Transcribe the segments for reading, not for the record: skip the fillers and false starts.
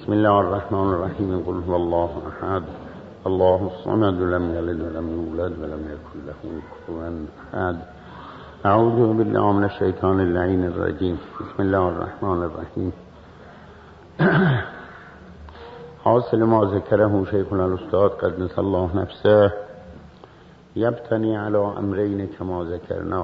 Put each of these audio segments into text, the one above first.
بسم الله الرحمن الرحیم. قل هو الله احد الله الصمد لم یلد ولم یولد ولم یکن له کفوا احد. اعوذ بالله من الشیطان اللعین الرجیم. بسم الله الرحمن الرحیم. حاصل ما ذکره شیخنا الاستاذ قدس الله نفسه یبتنی علی امرین کما ذکرنا.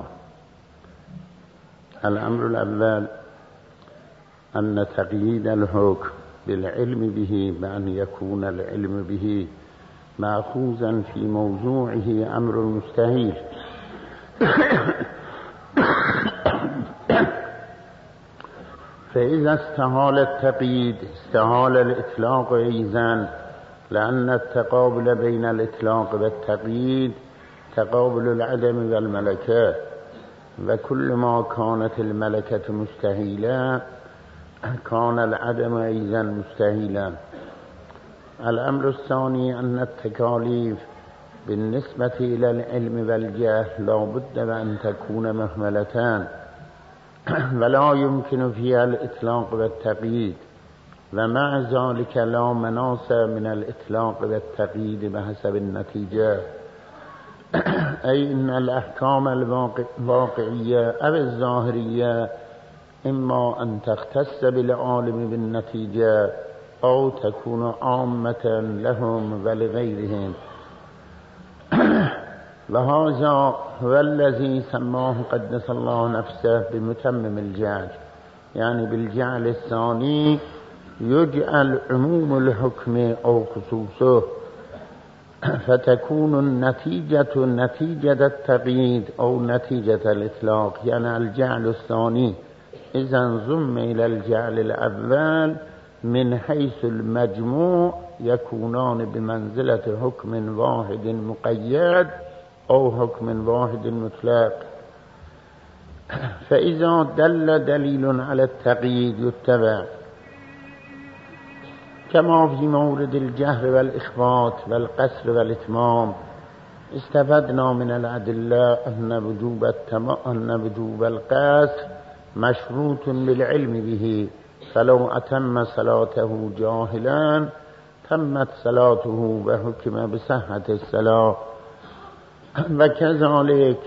الامر الاول ان تقیید الحکم بالعلم به بأن يكون العلم به مأخوذا في موضوعه أمر مستحيل. فإذا استحال التقييد استحال الإطلاق أيضا، لأن التقابل بين الإطلاق والتقييد تقابل العدم والملكة، وكل ما كانت الملكة مستحيلة كان العدم أيضا مستحيلا. الأمر الثاني أن التكاليف بالنسبة إلى العلم والجهل لا بد وأن تكون مهملتان، ولا يمكن فيها الإطلاق والتقييد، ومع ذلك لا مناص من الإطلاق والتقييد بحسب النتيجة. أي إن الأحكام الواقعية أو الظاهرية إما أن تختص بالعالم بالنتيجة أو تكون عامة لهم ولغيرهم. وهذا هو الذي سماه قدس الله نفسه بمتمم الجعل، يعني بالجعل الثاني يجعل عموم الحكم أو خصوصه، فتكون النتيجة نتيجة التقييد أو نتيجة الإطلاق، يعني الجعل الثاني إذا انضم إلى الجعل الأول من حيث المجموع يكونان بمنزلة حكم واحد مقيد أو حكم واحد مطلق. فإذا دل دليل على التقييد يتبع، كما في مورد الجهر والإخفاء والقصر والإتمام. استفدنا من الأدلة أن وجوب القصر مشروط بالعلم به، فلو أتم صلاته جاهلا تمت صلاته وحكم بصحة الصلاة. وكذلك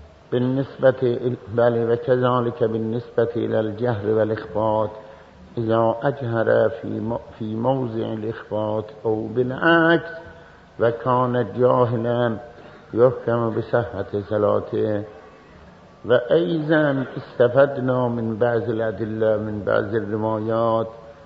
بالنسبة إلى الجهر والإخفاء، إذا أجهر في موضع الإخفاء أو بالعكس وكان جاهلا يحكم بصحة صلاته. وأيضا استفدنا من بعض الأدلة من بعض الروايات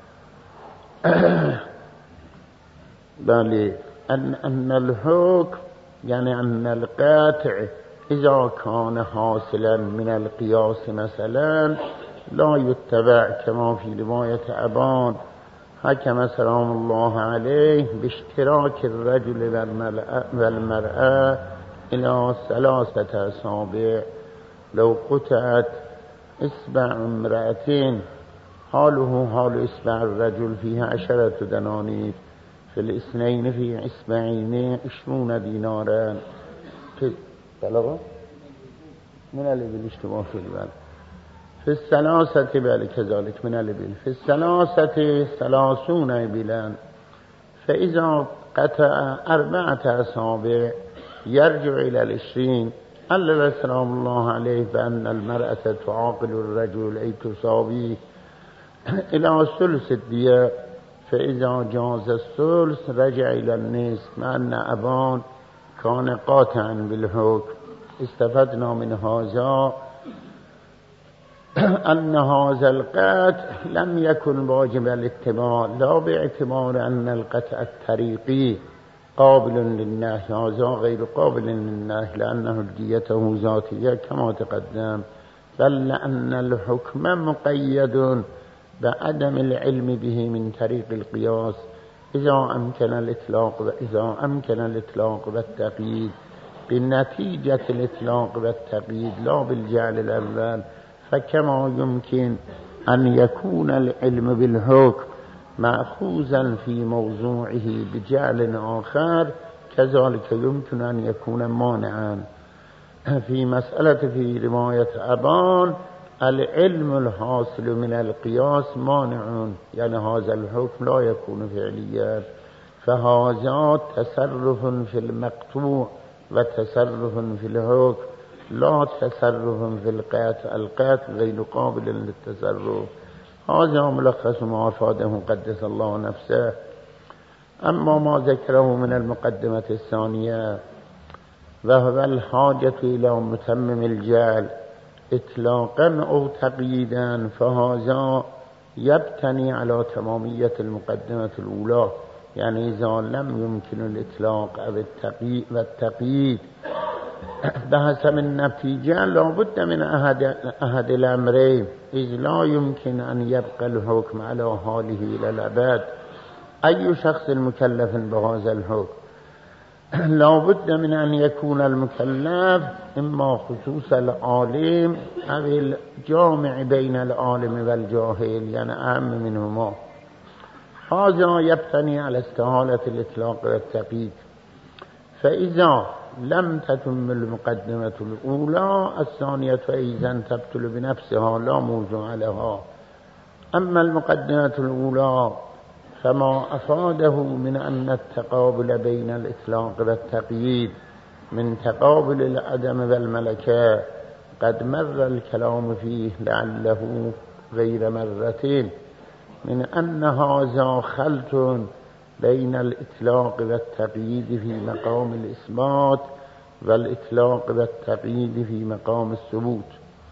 أن الحكم يعني أن القاطع إذا كان حاصلا من القياس مثلا لا يتبع، كما في رواية أبان حكم سلام الله عليه باشتراك الرجل والمرأة إلى 3 أصابع، لو قطعت إصبع امرأتين حاله حال إصبع الرجل فيها 10 دنانير، في الاثنين في إصبعين 20 دينارا. بلغة من الإبل اشتباه في البال في الثلاثة بل كذلك من الإبل في الثلاثة 30 إبلا. فإذا قطع 4 أصابع يرجع إلى 20. علل سلام الله عليه بأن المرأة تعاقل الرجل أي تساويه إلى ثلث الدية، فإذا جاز الثلث رجع إلى النصف، مع أن أبان كان قاطعا بالحكم. استفدنا من هذا أن هذا القطع لم يكن واجب الاتباع، لا باعتبار أن القطع الطريقي قابل للنهي، هذا غير قابل للنهي لأنه الديته ذاتية كما تقدم، بل لأن الحكم مقيد بعدم العلم به من طريق القياس إذا أمكن الإطلاق والتقييد بنتيجة الإطلاق والتقييد لا بالجعل الأول. فكما يمكن أن يكون العلم بالحكم مأخوذا في موضوعه بجعل آخر، كذلك يمكن أن يكون مانعا. في مسألة في رواية أبان العلم الحاصل من القياس مانع، يعني هذا الحكم لا يكون فعليا، فهذا تصرف في المقطوع وتصرف في الحكم لا تصرف في القطع، القطع غير قابل للتصرف. هذا ملخص ما أفاده قدس الله نفسه. أما ما ذكره من المقدمة الثانية وهو الحاجة إلى متمم الجعل إطلاقا أو تقييدا، فهذا يبتني على تمامية المقدمة الأولى، يعني إذا لم يمكن الإطلاق أو التقييد بحسب النتيجة لابد من أحد الأمرين، إذ لا يمكن أن يبقى الحكم على حاله إلى الأبد. أي شخص مكلف بهذا الحكم؟ لابد من أن يكون المكلف إما خصوص العالم أو الجامع بين العالم والجاهل، يعني أهم منهما. هذا يبتني على استحالة الإطلاق والتقييد. فإذا لم تتم المقدمة الأولى الثانية فإذا تبطل بنفسها لا موضوع لها. أما المقدمة الأولى فما أفاده من أن التقابل بين الإطلاق والتقييد من تقابل العدم والملكة قد مر الكلام فيه لعله غير مرتين، من أن هذا خلط بين الإطلاق والتقييد في مقام الإثبات والإطلاق والتقييد في مقام الثبوت.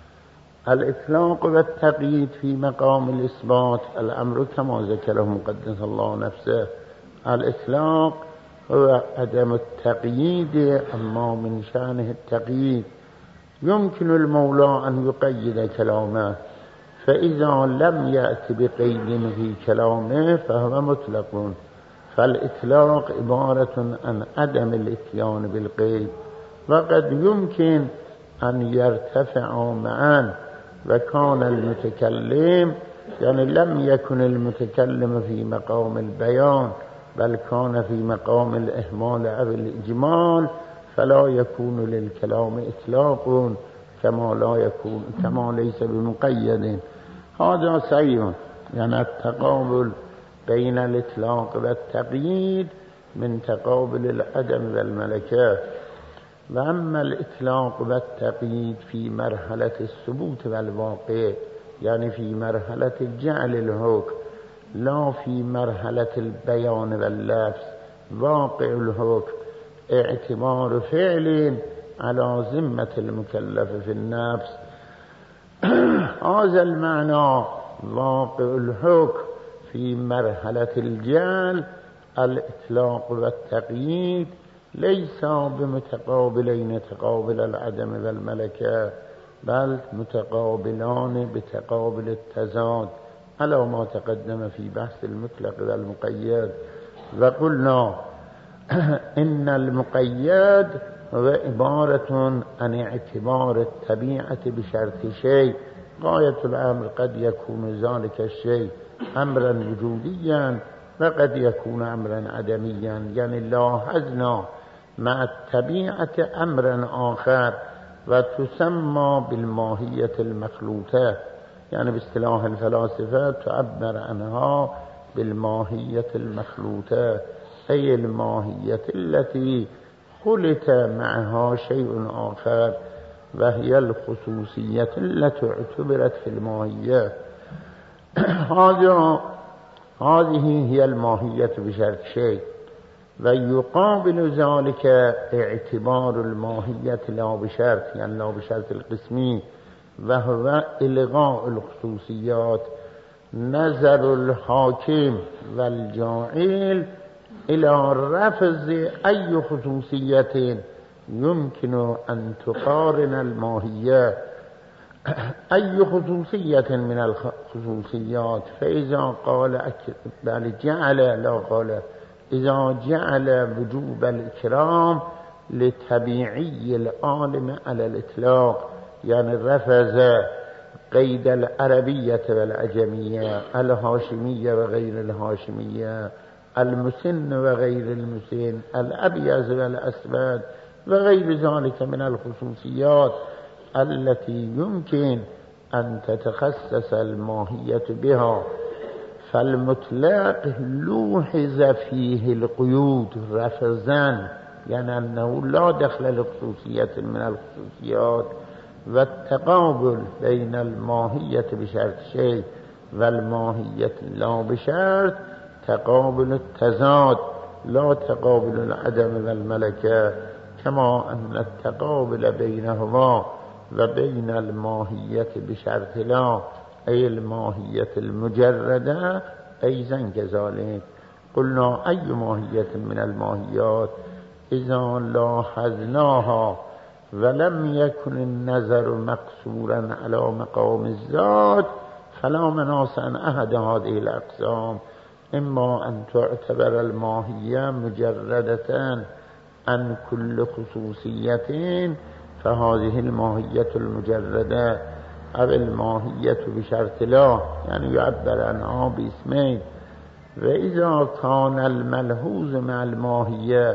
الإطلاق والتقييد في مقام الإثبات الأمر كما ذكره مقدس الله نفسه، الإطلاق هو عدم التقييد، أما من شأنه التقييد يمكن المولى أن يقيد كلامه، فإذا لم يأت بقيد في كلامه فهو مطلق. فالإطلاق عبارة عن عدم الإتيان بالقيد، وقد يمكن أن يرتفع معا، وكان المتكلم يعني لم يكن المتكلم في مقام البيان بل كان في مقام الإهمال أو الإجمال، فلا يكون للكلام إطلاق كما ليس بمقيد. هذا سيء، يعني التقابل بين الإطلاق والتقييد من تقابل العدم والملكة. وأما الإطلاق والتقييد في مرحلة الثبوت والواقع، يعني في مرحلة جعل الحكم لا في مرحلة البيان واللفظ، واقع الحكم اعتبار فعل على ذمة المكلف في النفس. هذا المعنى واقع الحكم في مرحلة الجعل الإطلاق والتقييد ليس بمتقابلين تقابل العدم والملكة، بل متقابلان بتقابل التزاد على ما تقدم في بحث المطلق والمقيد. وقلنا إن المقيد هو عبارة عن اعتبار الطبيعة بشرط شيء، غاية الأمر قد يكون ذلك الشيء أمرا وجوديا وقد يكون أمرا عدميا، يعني لاحظنا مع الطبيعة أمرا آخر وتسمى بالماهية المخلوطة، يعني باصطلاح الفلاسفة تعبر عنها بالماهية المخلوطة، أي الماهية التي خلط معها شيء آخر، وهي الخصوصية التي اعتبرت في الماهية. هذه هي الماهية بشرط شيء. ويقابل ذلك اعتبار الماهية لا بشرط، يعني لا بشرط القسمي، وهو إلغاء الخصوصيات، نظر الحاكم والجاعل إلى رفض أي خصوصية يمكن أن تقارن الماهية، أي خصوصية من الخصوصيات. فإذا قال بل جعل، لا قال إذا جعل وجوب الإكرام لطبيعي العالم على الإطلاق، يعني رفض قيد العربية والعجمية، الهاشمية وغير الهاشمية، المسن وغير المسن، الأبيض والأسود وغير ذلك من الخصوصيات التي يمكن أن تتخصص الماهية بها، فالمطلق لوحظ فيه القيود رفضاً، يعني أنه لا دخل لخصوصية من الخصوصيات، والتقابل بين الماهية بشرط شيء والماهية لا بشرط تقابل التضاد لا تقابل العدم والملكة، كما أن التقابل بينهما وبين الماهية بشرط لا أي الماهية المجردة أيضا كذلك. قلنا أي ماهية من الماهيات إذا لاحظناها ولم يكن النظر مقصورا على مقام الذات فلا مناص عن أحد هذه الأقسام، إما أن تعتبر الماهية مجردة عن كل خصوصية فهذه الماهية المجردة، أو الماهية بشرط لا يعني يعبر عنها باسمين. وإذا كان الملحوظ مع الماهية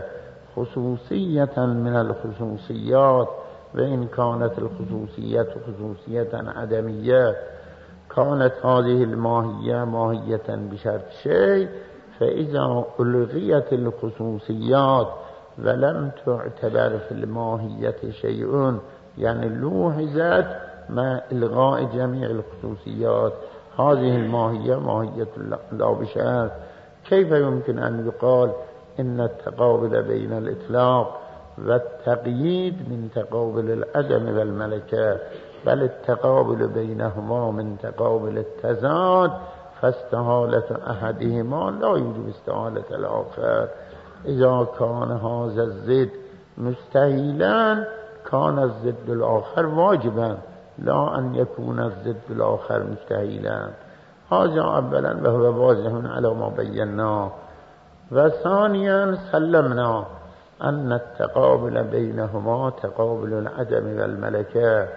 خصوصية من الخصوصيات، وإن كانت الخصوصية خصوصية عدمية، كانت هذه الماهية ماهية بشرط شيء، فإذا ألغيت الخصوصيات ولم تعتبر في الماهية شيء، يعني لوحظت مع إلغاء جميع الخصوصيات، هذه الماهية ماهية لا بشرط. كيف يمكن أن يقال إن التقابل بين الإطلاق والتقييد من تقابل العدم والملكة، بل التقابل بينهما من تقابل التضاد، فاستحالة أحدهما لا يوجب استحالة الآخر. إذا كان هذا الضد مستحيلا كان الضد الآخر واجبا، لا أن يكون الضد الآخر مستحيلا. هذا أولا وهو واضح على ما بيناه. وثانيا سلمنا أن التقابل بينهما تقابل العدم والملكة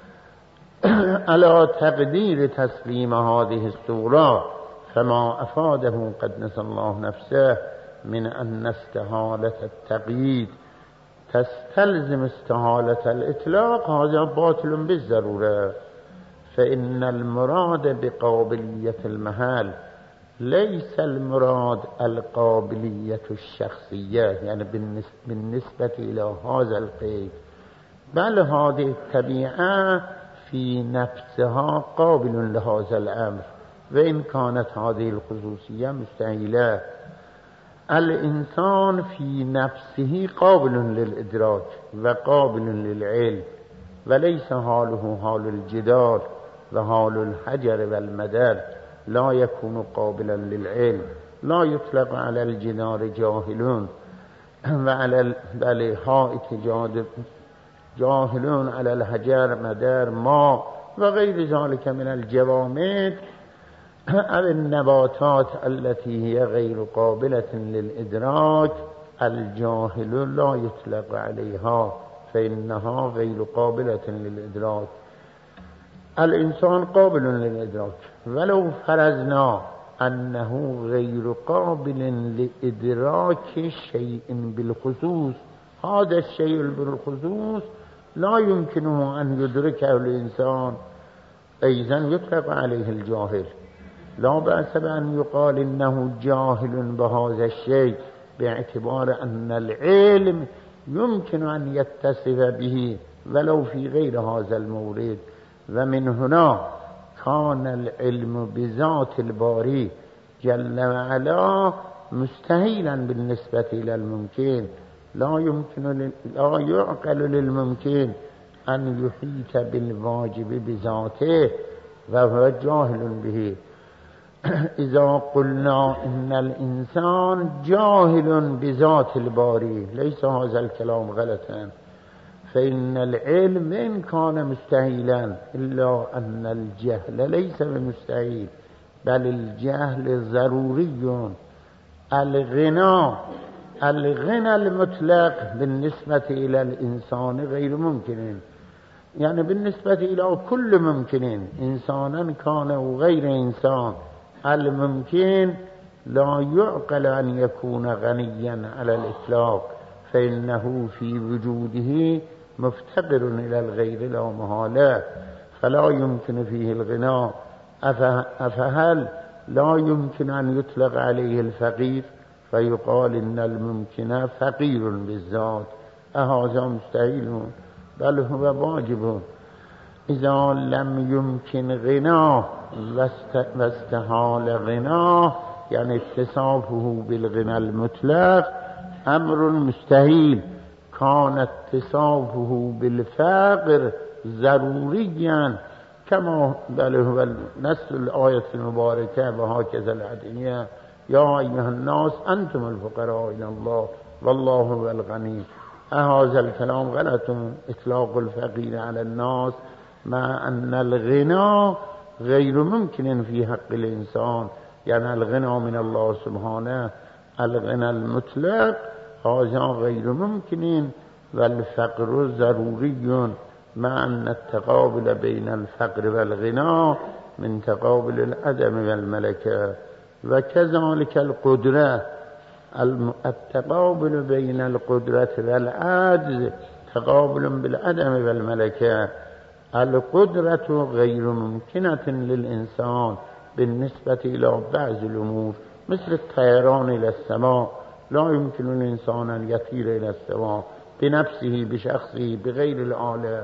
على تقدير تسليم هذه الصورة، فما أفاده قد نسى الله نفسه من أن استحالة التقييد تستلزم استحالة الإطلاق هذا باطل بالضرورة. فإن المراد بقابلية المحل ليس المراد القابلية الشخصية، يعني بالنسبة إلى هذا القيد، بل هذه الطبيعة في نفسها قابل لهذا الأمر، وإن كانت هذه الخصوصية مستحيلة. الإنسان في نفسه قابل للإدراك وقابل للعلم، وليس حاله حال الجدار وحال الحجر والمدر لا يكون قابلا للعلم. لا يطلق على الجدار جاهلون وعلى الحائط جاهلون، على الحجر مدر ماء وغير ذلك من الجوامد أو النباتات التي هي غير قابلة للإدراك. الجاهل لا يطلق عليها فإنها غير قابلة للإدراك. الإنسان قابل للإدراك، ولو فرضنا أنه غير قابل لإدراك شيء بالخصوص، هذا الشيء بالخصوص لا يمكنه أن يدركه الإنسان، أيضا يطلق عليه الجاهل. لا بأس بأن يقال إنه جاهل بهذا الشيء، باعتبار أن العلم يمكن أن يتصف به ولو في غير هذا المورد. ومن هنا كان العلم بذات الباري جل وعلا مستحيلا بالنسبة إلى الممكن. لا يعقل للممكن أن يحيط بالواجب بذاته وهو جاهل به. إذا قلنا إن الإنسان جاهل بذات الباري ليس هذا الكلام غلطا، فإن العلم إن كان مستحيلا إلا أن الجهل ليس بمستحيل، بل الجهل ضروري. الغنى المطلق بالنسبة إلى الإنسان غير ممكن، يعني بالنسبة إلى كل ممكن إنسانا كان وغير إنسان، الممكن لا يعقل أن يكون غنيا على الإطلاق، فإنه في وجوده مفتقر إلى الغير لا محالة. فلا يمكن فيه الغنى أفهل لا يمكن أن يطلق عليه الفقير فيقال إن الممكن فقير بالذات؟ أهذا مستحيل؟ بل هو واجب. إذا لم يمكن غناه واستحال غناه يعني اتصافه بالغنى المطلق أمر مستحيل، كان اتصافه بالفقر ضروريا كما بل هو نص الآية المباركة وهكذا الأدعية يا أيها الناس أنتم الفقراء إلى الله والله هو الغني. هذا الكلام غلط، إطلاق الفقير على الناس مع أن الغنى غير ممكن في حق الإنسان، يعني الغنى من الله سبحانه الغنى المطلق هذا غير ممكن، والفقر ضروري، مع أن التقابل بين الفقر والغنى من تقابل العدم والملكة. وكذلك القدرة، التقابل بين القدرة والعجز تقابل بالعدم والملكة. القدرة غير ممكنة للإنسان بالنسبة إلى بعض الأمور، مثل الطيران إلى السماء، لا يمكن الإنسان أن يطير إلى السماء بنفسه بشخصه بغير الآلة.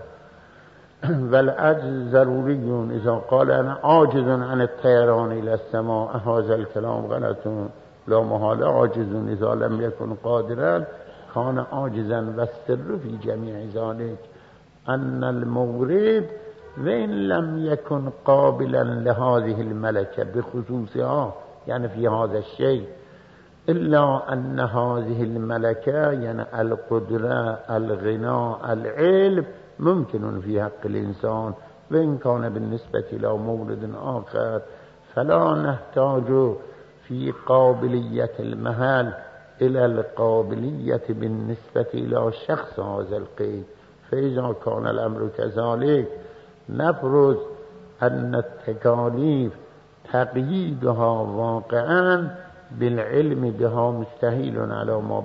والعجز ضروري، إذا قال أنا عاجز عن الطيران إلى السماء هذا الكلام غلط، لا محال عاجز إذا لم يكن قادرا كان عاجزا. والسر في جميع ذلك أن المورد وإن لم يكن قابلا لهذه الملكة بخصوصها يعني في هذا الشيء، إلا أن هذه الملكة يعني القدرة الغنى العلم ممكن في حق الإنسان، وإن كان بالنسبة إلى مورد آخر فلا نحتاج في قابلية المحل إلى القابلية بالنسبة إلى شخص هذا القيد. فإذا كان الأمر كذلك نفرض أن التكاليف تقييدها واقعا بالعلم بها مستحيل على ما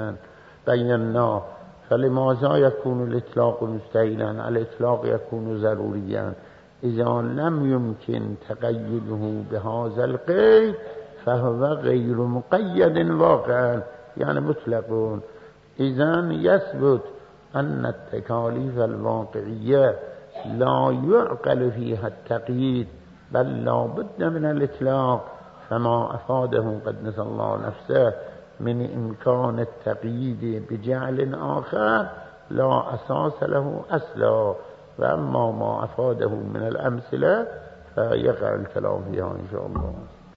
بيناه، فلماذا يكون الإطلاق مستحيلا؟ الإطلاق يكون ضروريا. إذا لم يمكن تقييده بهذا القيد فهو غير مقيد واقعا يعني مطلق. إذا يثبت أن التكاليف الواقعية لا يعقل فيها التقييد بل لا بد من الإطلاق، فما أفاده قدس الله نفسه من إمكان التقييد بجعل آخر لا أساس له أصلا، وأما ما أفاده من الأمثلة فيقع الكلام فيها إن شاء الله.